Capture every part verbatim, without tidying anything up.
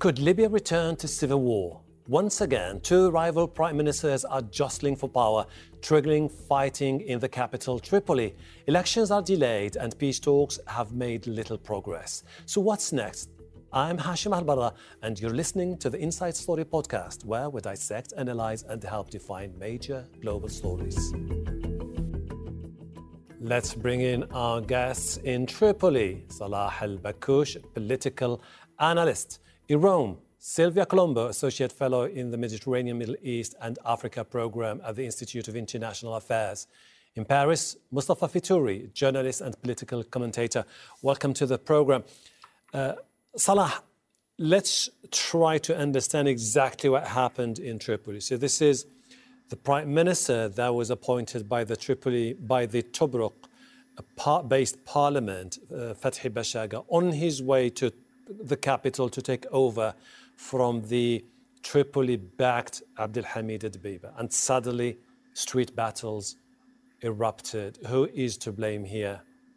Could Libya return to civil war? Once again, two rival prime ministers are jostling for power, triggering fighting in the capital, Tripoli. Elections are delayed and peace talks have made little progress. So what's next? I'm Hashim Al-Barra, and you're listening to the Inside Story podcast, where we dissect, analyze, and help define major global stories. Let's bring in our guests in Tripoli. Salah Al-Bakkouch, political analyst. In Rome, Sylvia Colombo, Associate Fellow in the Mediterranean, Middle East and Africa Program at the Institute of International Affairs. In Paris, Mustafa Fitouri, journalist and political commentator. Welcome to the program. Uh, Salah, let's try to understand exactly what happened in Tripoli. So this is the Prime Minister that was appointed by the Tripoli, by the Tobruk based parliament, uh, Fathi Bashaga, on his way to the capital to take over from the Tripoli-backed Abdelhamid Dbeiba. And suddenly, street battles erupted. Who is to blame here?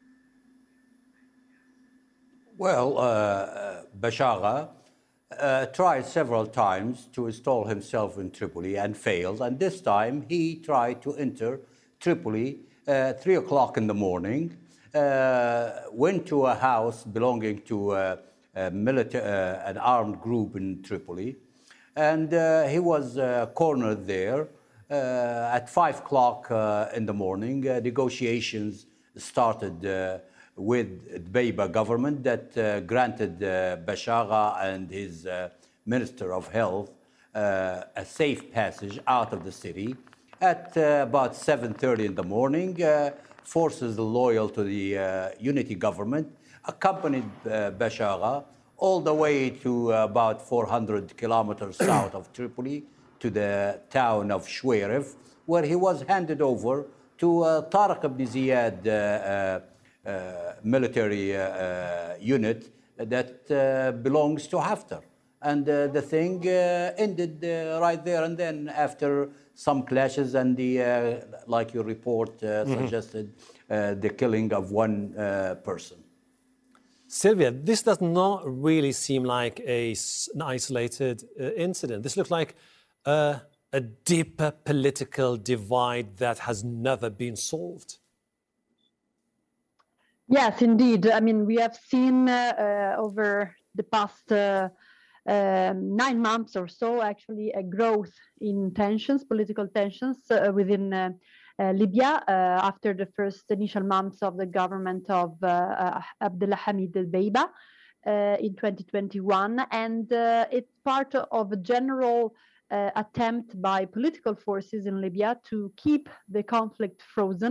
Well, uh, Bashaga uh, tried several times to install himself in Tripoli and failed. And this time, he tried to enter Tripoli at three o'clock in the morning, uh, went to a house belonging to uh, a military, uh, an armed group in Tripoli, and uh, he was uh, cornered there. Uh, at five o'clock uh, in the morning, uh, negotiations started uh, with the Dbeiba government that uh, granted uh, Bashaga and his uh, Minister of Health uh, a safe passage out of the city. At uh, about seven thirty in the morning, uh, forces loyal to the uh, unity government accompanied uh, Bashaga all the way to uh, about four hundred kilometers south of Tripoli to the town of Shweirif, where he was handed over to uh, Tariq ibn Ziyad uh, uh, uh, military uh, uh, unit that uh, belongs to Haftar. And uh, the thing uh, ended uh, right there and then after some clashes and the, uh, like your report uh, mm-hmm. suggested, uh, the killing of one uh, person. Sylvia, this does not really seem like a, an isolated uh, incident. This looks like uh, a deeper political divide that has never been solved. Yes, indeed. I mean, we have seen uh, uh, over the past uh, um, nine months or so, actually, a growth in tensions, political tensions uh, within uh, Uh, Libya uh, after the first initial months of the government of uh, uh, Abdelhamid Dbeiba uh, in twenty twenty-one, and uh, it's part of a general uh, attempt by political forces in Libya to keep the conflict frozen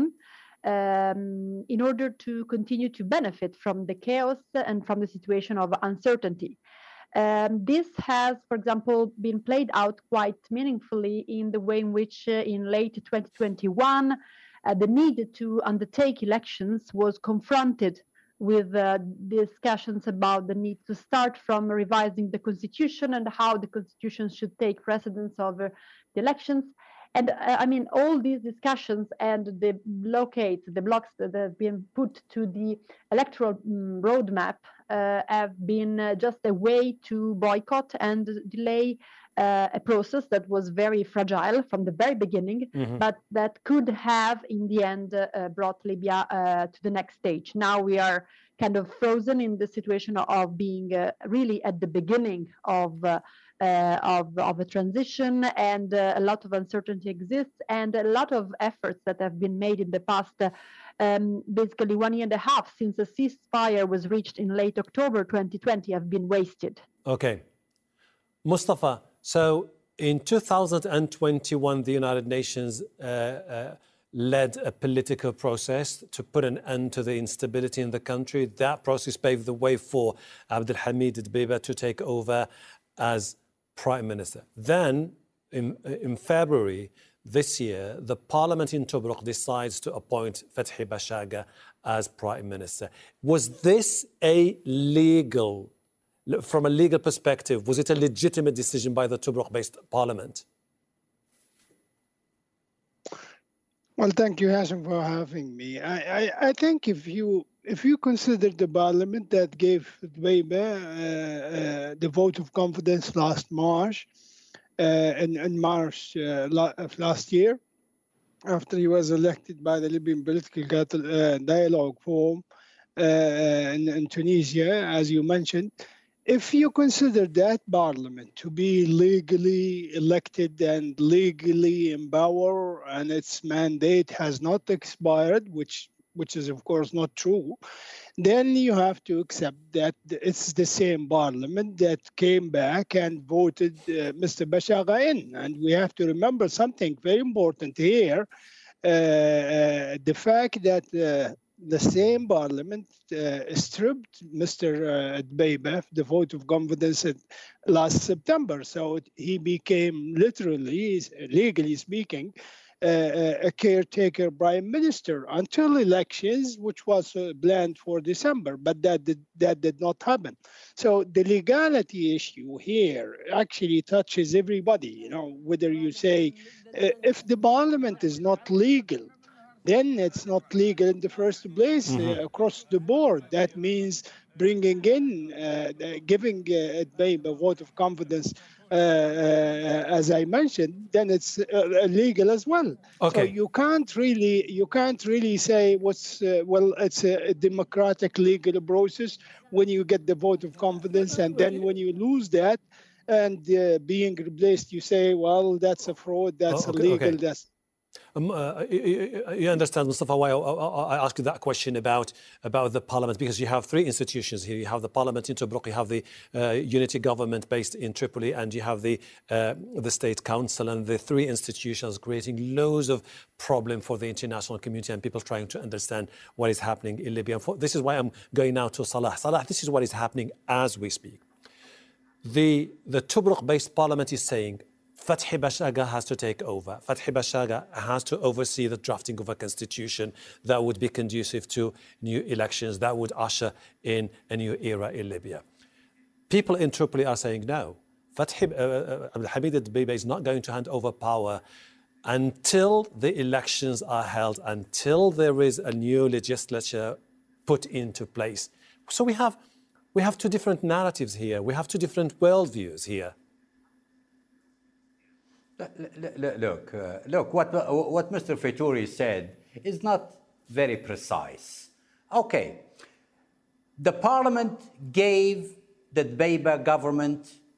um, in order to continue to benefit from the chaos and from the situation of uncertainty. Um, this has, for example, been played out quite meaningfully in the way in which uh, in late twenty twenty-one, uh, the need to undertake elections was confronted with uh, discussions about the need to start from revising the constitution and how the constitution should take precedence over the elections. And uh, I mean, all these discussions and the blockades, the blocks that have been put to the electoral um, roadmap uh, have been uh, just a way to boycott and delay uh, a process that was very fragile from the very beginning, mm-hmm. but that could have, in the end, uh, brought Libya uh, to the next stage. Now we are kind of frozen in the situation of being uh, really at the beginning of uh, Uh, of, of a transition, and uh, a lot of uncertainty exists, and a lot of efforts that have been made in the past uh, um, basically one year and a half since a ceasefire was reached in late October twenty twenty have been wasted. Okay. Mustafa, so in two thousand twenty-one, the United Nations uh, uh, led a political process to put an end to the instability in the country. That process paved the way for Abdelhamid Dbeiba to take over as Prime Minister. Then, in, in February this year, the parliament in Tobruk decides to appoint Fathi Bashaga as Prime Minister. Was this a legal, from a legal perspective, was it a legitimate decision by the Tobruk-based parliament? Well, thank you, Hassan, for having me. I, I, I think if you if you consider the parliament that gave Dbeiba uh, uh, the vote of confidence last March, uh, in, in March uh, of last year, after he was elected by the Libyan Political uh, Dialogue Forum uh, in, in Tunisia, as you mentioned, if you consider that parliament to be legally elected and legally empowered and its mandate has not expired, which which is of course not true, then you have to accept that it's the same parliament that came back and voted uh, Mister Bashagha in. And we have to remember something very important here, uh, uh, the fact that uh, the same parliament uh, stripped Mister Uh, Dbeiba the vote of confidence last September. So it, he became literally, legally speaking, Uh, a caretaker prime minister until elections, which was uh, planned for December, but that did, that did not happen. So the legality issue here actually touches everybody. You know, whether you say uh, if the parliament is not legal, then it's not legal in the first place mm-hmm. uh, across the board. That means bringing in, uh, giving uh, Dbeiba a vote of confidence, uh, uh, as I mentioned, then it's uh, illegal as well. Okay. So you can't really, you can't really say what's uh, well, it's a, a democratic legal process when you get the vote of confidence, and then when you lose that and uh, being replaced, you say, well, that's a fraud, that's oh, okay, illegal, okay. that's. Um, uh, you, you understand, Mustafa, why I, I, I asked you that question about, about the parliament, because you have three institutions here. You have the parliament in Tobruk, you have the uh, unity government based in Tripoli, and you have the, uh, the state council, and the three institutions creating loads of problem for the international community and people trying to understand what is happening in Libya. And for, this is why I'm going now to Salah. Salah, this is what is happening as we speak. The, the Tobruk-based parliament is saying Fathi Bashagha has to take over. Fathi Bashagha has to oversee the drafting of a constitution that would be conducive to new elections, that would usher in a new era in Libya. People in Tripoli are saying no. Fathi uh, uh, Hamid Dbeiba is not going to hand over power until the elections are held, until there is a new legislature put into place. So we have, we have two different narratives here. We have two different worldviews here. Look, uh, look, what, what Mister Faitouri said is not very precise. Okay, the parliament gave the Dbeiba government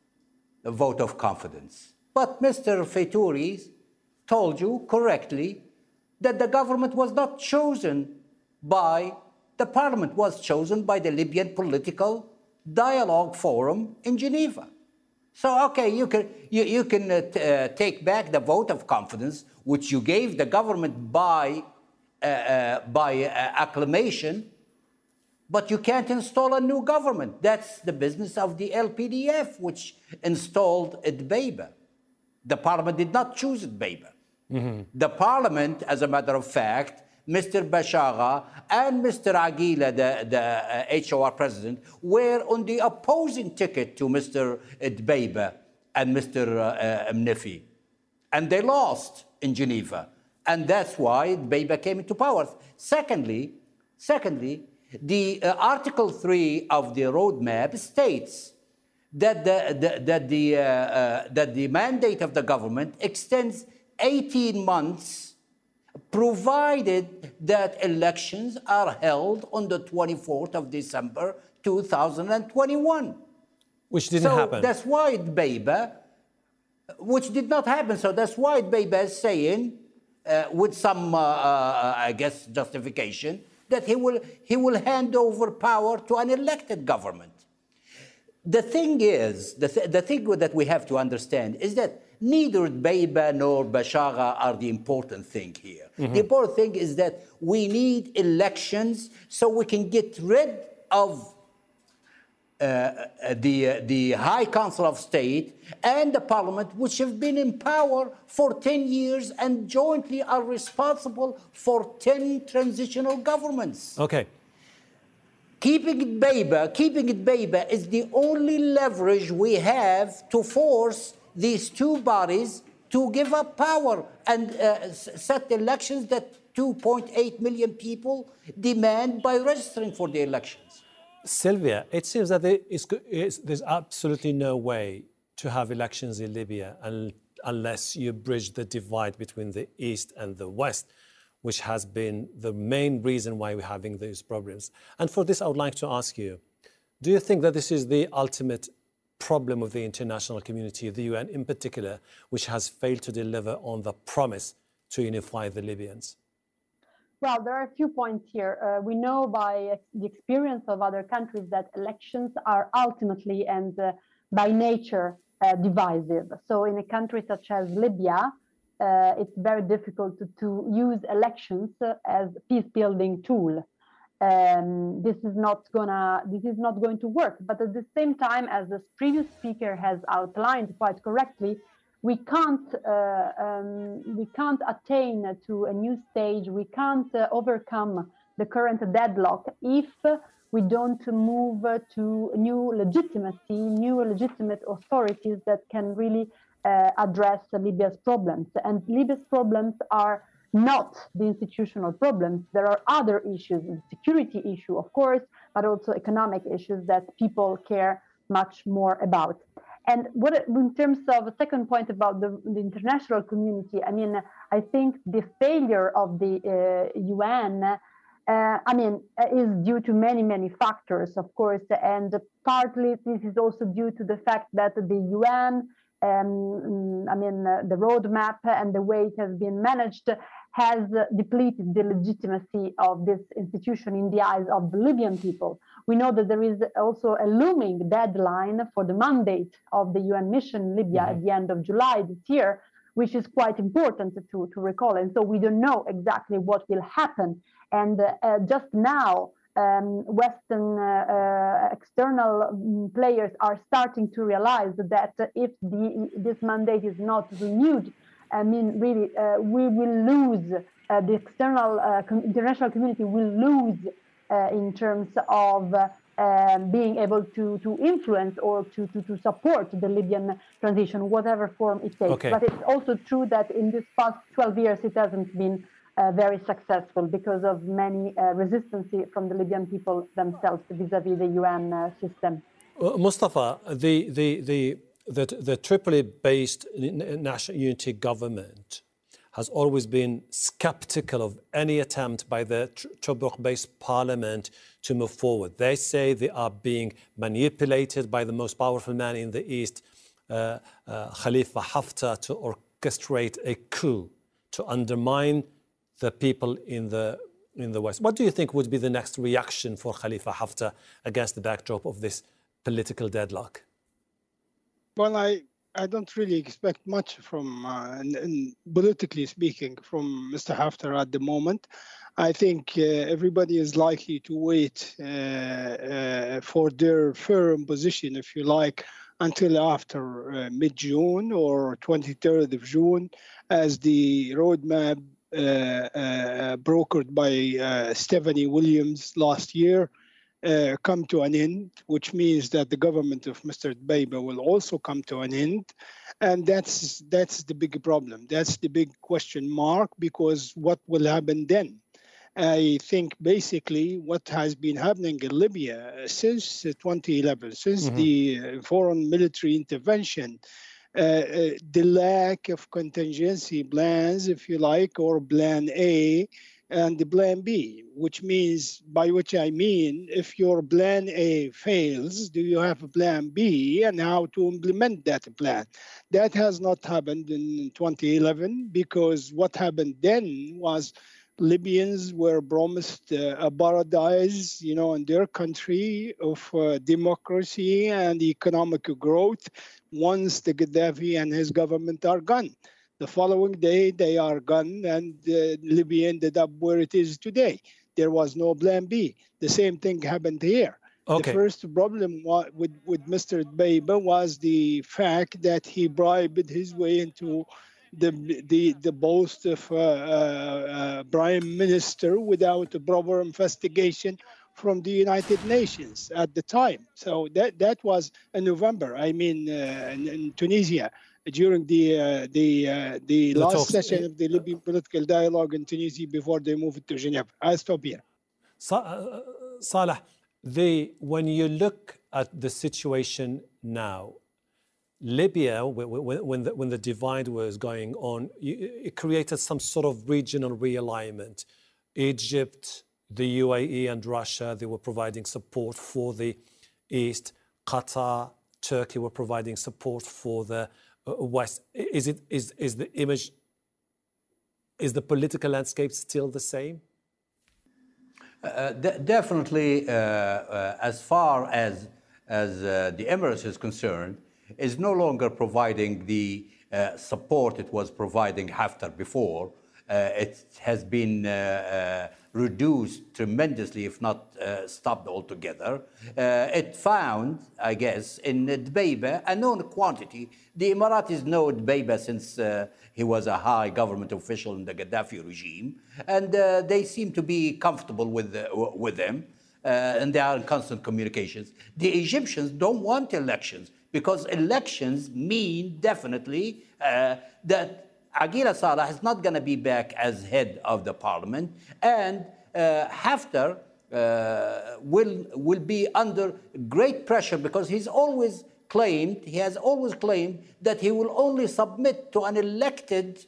a vote of confidence. But Mister Faitouri told you correctly that the government was not chosen by, the parliament was chosen by the Libyan Political Dialogue Forum in Geneva. So, okay, you can, you, you can uh, t- uh, take back the vote of confidence, which you gave the government by, uh, uh, by uh, acclamation, but you can't install a new government. That's the business of the L P D F, which installed Dbeiba. The parliament did not choose Dbeiba. Mm-hmm. The parliament, as a matter of fact, Mister Bashagha and Mister Aguila, the, the uh, H O R president, were on the opposing ticket to Mister Dbeiba and Mister Uh, uh, Mnifi. And they lost in Geneva. And that's why Dbeiba came into power. Secondly, secondly the uh, Article three of the roadmap states that the, the, that, the, uh, uh, that the mandate of the government extends eighteen months provided that elections are held on the twenty-fourth of December two thousand twenty-one. Which didn't so happen. That's why Dbeiba, which did not happen, so that's why Dbeiba is saying, uh, with some, uh, uh, I guess, justification, that he will, he will hand over power to an elected government. The thing is, the, th- the thing that we have to understand is that neither Dbeiba nor Bashagha are the important thing here. Mm-hmm. The important thing is that we need elections so we can get rid of uh, the, uh, the High Council of State and the Parliament, which have been in power for ten years and jointly are responsible for ten transitional governments. Okay. Keeping Dbeiba, keeping Dbeiba is the only leverage we have to force these two bodies to give up power and uh, set elections that two point eight million people demand by registering for the elections. Sylvia, it seems that there is, is, there's absolutely no way to have elections in Libya un, unless you bridge the divide between the East and the West, which has been the main reason why we're having these problems. And for this, I would like to ask you, do you think that this is the ultimate problem of the international community, the U N in particular, which has failed to deliver on the promise to unify the Libyans? Well, there are a few points here. Uh, we know by the experience of other countries that elections are ultimately and uh, by nature uh, divisive. So in a country such as Libya, uh, it's very difficult to, to use elections uh, as a peace-building tool. Um, this is not gonna. This is not going to work. But at the same time, as the previous speaker has outlined quite correctly, we can't. Uh, um, we can't attain to a new stage. We can't uh, overcome the current deadlock if we don't move to new legitimacy, new legitimate authorities that can really uh, address Libya's problems. And Libya's problems are not the institutional problems. There are other issues, the security issue, of course, but also economic issues that people care much more about. And what, in terms of a second point about the, the international community, I mean, I think the failure of the uh, U N, uh, I mean, is due to many, many factors, of course, and partly this is also due to the fact that the U N, um, I mean, uh, the roadmap and the way it has been managed has depleted the legitimacy of this institution in the eyes of the Libyan people. We know that there is also a looming deadline for the mandate of the U N mission in Libya mm-hmm. at the end of July this year, which is quite important to, to recall. And so we don't know exactly what will happen. And uh, just now, um, Western uh, uh, external players are starting to realize that if the, this mandate is not renewed, I mean, really, uh, we will lose, uh, the external uh, com international community will lose uh, in terms of uh, uh, being able to, to influence or to, to, to support the Libyan transition, whatever form it takes. Okay. But it's also true that in this past twelve years, it hasn't been uh, very successful because of many uh, resistance from the Libyan people themselves vis-a-vis the U N uh, system. Uh, Mustafa, the, the, the that the Tripoli-based national unity government has always been skeptical of any attempt by the Tobruk-based parliament to move forward. They say they are being manipulated by the most powerful man in the East, uh, uh, Khalifa Haftar, to orchestrate a coup, to undermine the people in the, in the West. What do you think would be the next reaction for Khalifa Haftar against the backdrop of this political deadlock? Well, I, I don't really expect much from, uh, and, and politically speaking, from Mister Haftar at the moment. I think uh, everybody is likely to wait uh, uh, for their firm position, if you like, until after uh, mid-June or twenty-third of June, as the roadmap uh, uh, brokered by uh, Stephanie Williams last year Uh, come to an end, which means that the government of Mister Dbeiba will also come to an end. And that's that's the big problem. That's the big question mark, because what will happen then? I think basically what has been happening in Libya since twenty eleven, since mm-hmm. the foreign military intervention, uh, uh, the lack of contingency plans, if you like, or plan A, and the plan B, which means, by which I mean, if your plan A fails, do you have a plan B and how to implement that plan? That has not happened in twenty eleven, because what happened then was Libyans were promised uh, a paradise, you know, in their country of uh, democracy and economic growth once the Gaddafi and his government are gone. The following day, they are gone, and uh, Libya ended up where it is today. There was no plan B. The same thing happened here. Okay. The first problem with, with Mister Dbeiba was the fact that he bribed his way into the the, the post of uh, uh, uh, prime minister without a proper investigation from the United Nations at the time. So that that was in November. I mean, uh, in, in Tunisia during the uh, the uh, the, the last talks. session of the Libyan political dialogue in Tunisia before they moved to Geneva. I stop here. Uh, Saleh, the when you look at the situation now, Libya, when, when, the, when the divide was going on, it created some sort of regional realignment. Egypt, the U A E and Russia, they were providing support for the East. Qatar, Turkey were providing support for the West. Is it is is the image, is the political landscape still the same? Uh, de- definitely, uh, uh, as far as as uh, the Emirates is concerned, is no longer providing the uh, support it was providing Haftar before. Uh, it has been uh, uh, reduced tremendously, if not uh, stopped altogether. Uh, it found, I guess, in Dbeiba a known quantity. The Emiratis know Dbeiba since uh, he was a high government official in the Gaddafi regime, and uh, they seem to be comfortable with uh, with them, uh, and they are in constant communications. The Egyptians don't want elections because elections mean definitely uh, that Aguila Saleh is not going to be back as head of the parliament, and uh, Haftar uh, will will be under great pressure because he's always claimed, he has always claimed that he will only submit to an elected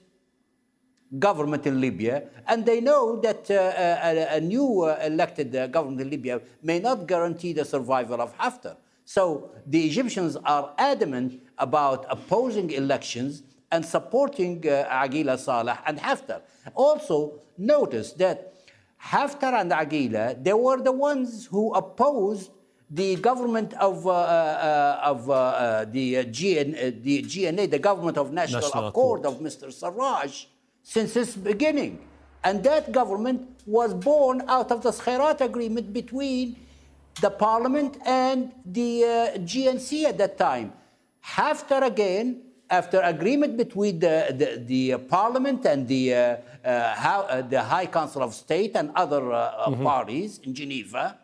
government in Libya, and they know that uh, a, a new uh, elected uh, government in Libya may not guarantee the survival of Haftar. So the Egyptians are adamant about opposing elections and supporting uh, Aguila Saleh and Haftar. Also, notice that Haftar and Aguila, they were the ones who opposed the government of uh, uh, of uh, the, uh, G N, uh, the G N A, the Government of National, National Accord, Accord of Mister Sarraj, since its beginning. And that government was born out of the Khairat agreement between the parliament and the uh, G N C at that time. Haftar again, after agreement between the, the, the uh, parliament and the, uh, uh, how, uh, the High Council of State and other uh, mm-hmm. parties in Geneva,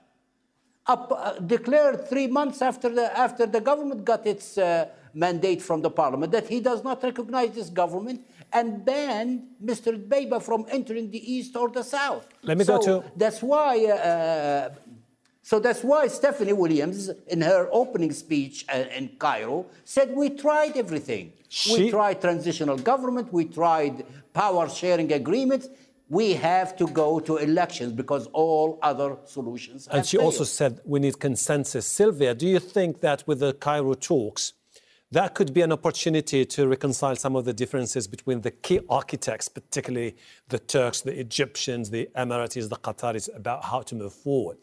up, uh, declared three months after the, after the government got its uh, mandate from the parliament that he does not recognize this government and banned Mister Dbeiba from entering the east or the south. Let me so go to... That's why... Uh, So that's why Stephanie Williams, in her opening speech in Cairo, said we tried everything. She... We tried transitional government, we tried power sharing agreements. We have to go to elections because all other solutions have And she failed. also said we need consensus. Sylvia, do you think that with the Cairo talks, that could be an opportunity to reconcile some of the differences between the key architects, particularly the Turks, the Egyptians, the Emiratis, the Qataris, about how to move forward?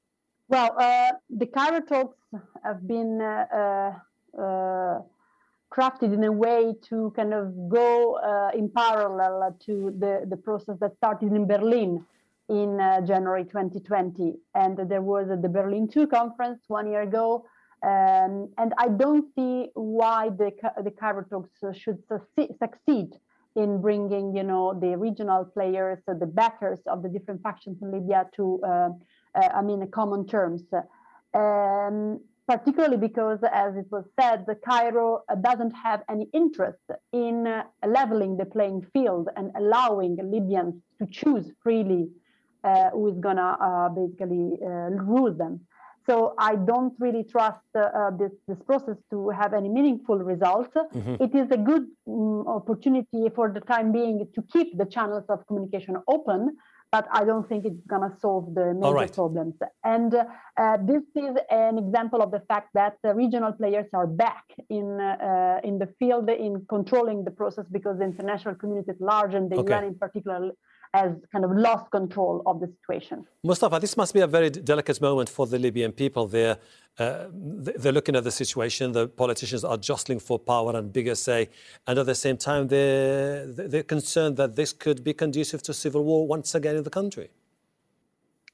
Well, uh, the Cairo talks have been uh, uh, crafted in a way to kind of go uh, in parallel to the, the process that started in Berlin in uh, January twenty twenty. And there was uh, the Berlin two conference one year ago. Um, and I don't see why the, the Cairo talks should succeed in bringing, you know, the regional players, uh, the backers of the different factions in Libya to uh, Uh, I mean, common terms, um, particularly because, as it was said, the Cairo doesn't have any interest in uh, leveling the playing field and allowing Libyans to choose freely uh, who is going to uh, basically uh, rule them. So I don't really trust uh, this, this process to have any meaningful results. Mm-hmm. It is a good um, opportunity for the time being to keep the channels of communication open, but I don't think it's going to solve the major right. problems. And uh, uh, this is an example of the fact that the regional players are back in uh, in the field in controlling the process because the international community at large and the okay. U N in particular has kind of lost control of the situation. Mustafa, this must be a very delicate moment for the Libyan people. They're, uh, they're looking at the situation. The politicians are jostling for power and bigger say. And at the same time, they're, they're concerned that this could be conducive to civil war once again in the country.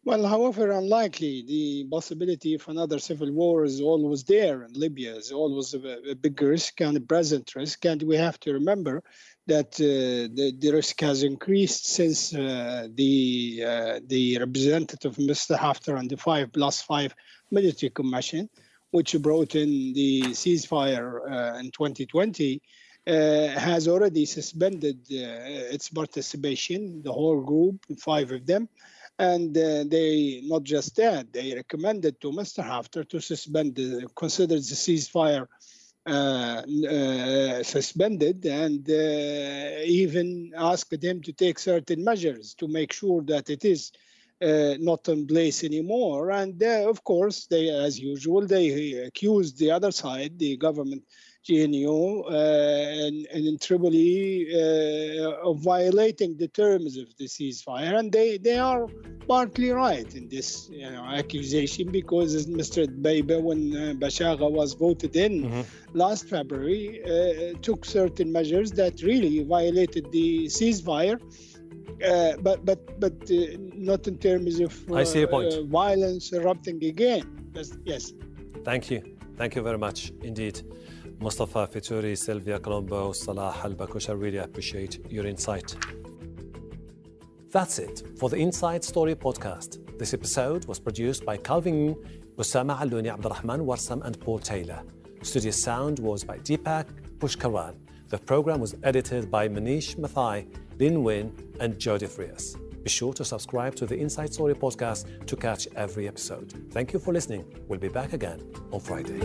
Well, however unlikely, the possibility of another civil war is always there, and Libya is always a, a big risk and a present risk. And we have to remember that uh, the, the risk has increased since uh, the uh, the representative, Mister Haftar, and the five plus five military commission, which brought in the ceasefire uh, in twenty twenty, uh, has already suspended uh, its participation, the whole group, five of them. And uh, they, not just that, they recommended to Mister Haftar to suspend, the, consider the ceasefire uh, uh, suspended, and uh, even asked him to take certain measures to make sure that it is uh, not in place anymore. And uh, of course, they, as usual, they accused the other side, the government, G N U, uh, and, and in Tripoli uh, of violating the terms of the ceasefire. And they, they are partly right in this you know, accusation, because as Mister Dbeiba, when uh, Bashagha was voted in mm-hmm. last February, uh, took certain measures that really violated the ceasefire. Uh, but but but uh, not in terms of uh, I see your point. Uh, violence erupting again. Yes. Thank you. Thank you very much indeed. Mustafa Fitouri, Sylvia Colombo, Salah Al-Bakush, I really appreciate your insight. That's it for the Inside Story podcast. This episode was produced by Calvin, Osama Alouni, Abdurrahman Warsam, and Paul Taylor. Studio sound was by Deepak Pushkaran. The program was edited by Manish Mathai, Lin Win, and Jody Frias. Be sure to subscribe to the Inside Story podcast to catch every episode. Thank you for listening. We'll be back again on Friday.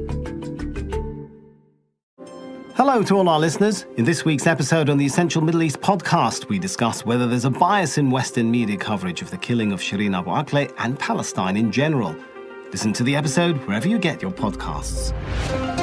Hello to all our listeners. In this week's episode on the Essential Middle East podcast, we discuss whether there's a bias in Western media coverage of the killing of Shireen Abu Akleh and Palestine in general. Listen to the episode wherever you get your podcasts.